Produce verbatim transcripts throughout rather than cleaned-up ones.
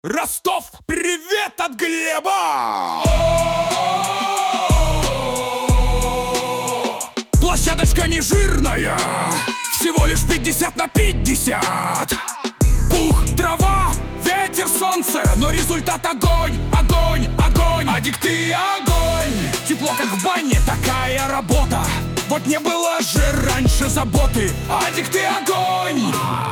Ростов, привет от Глеба! Площадочка не жирная, всего лишь пятьдесят на пятьдесят. Пух, трава, ветер, солнце, но результат огонь, огонь, огонь. Адик, ты огонь, тепло как в бане, такая работа. Вот не было же раньше заботы. Адик, ты огонь.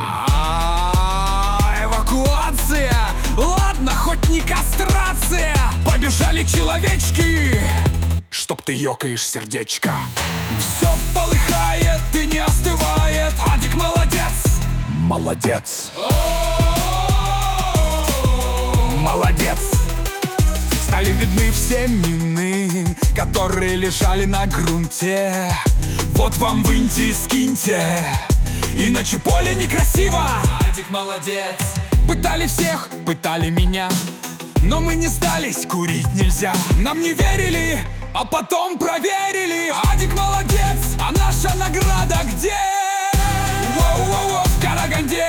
Эвакуация, ладно, хоть не кастрация. Побежали человечки, чтоб ты ёкаешь сердечко. Все полыхает и не остывает. Адик молодец, молодец, молодец. Стали видны все мины, которые лежали на грунте. Вот вам в Индии скиньте, иначе поле некрасиво. Адик молодец. Пытали всех, пытали меня, но мы не сдались, курить нельзя. Нам не верили, а потом проверили. Адик молодец, а наша награда где? Воу-воу-воу, в Караганде.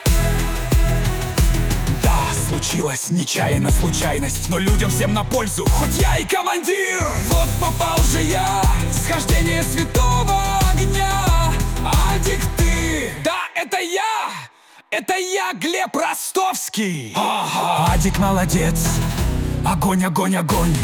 Да, случилась нечаянно случайность, но людям всем на пользу, хоть я и командир. Вот попал же я, схождение святого огня. Адик, ты, да, это я. Это я, Глеб Ростовский. Ага. Адик молодец, огонь, огонь, огонь.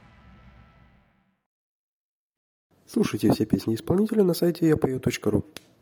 Слушайте все песни исполнителя на сайте я пою точка ру.